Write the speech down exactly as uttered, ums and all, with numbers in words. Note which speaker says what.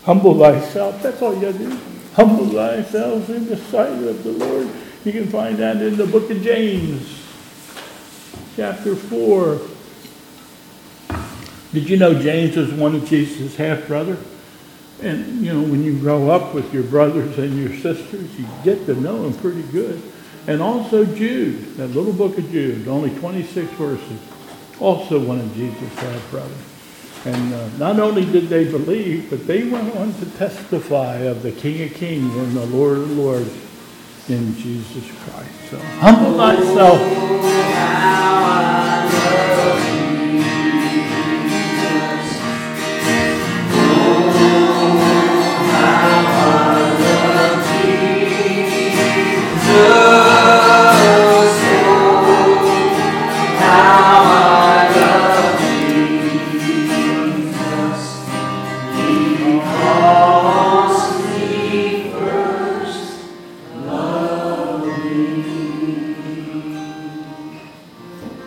Speaker 1: Humble thyself. That's all you got to do. Humble thyself in the sight of the Lord. You can find that in the book of James, chapter four. Did you know James was one of Jesus' half-brother? And, you know, when you grow up with your brothers and your sisters, you get to know them pretty good. And also Jude, that little book of Jude, only twenty-six verses, also one of Jesus' half-brothers. And uh, not only did they believe, but they went on to testify of the King of Kings and the Lord of Lords in Jesus Christ. So humble thyself.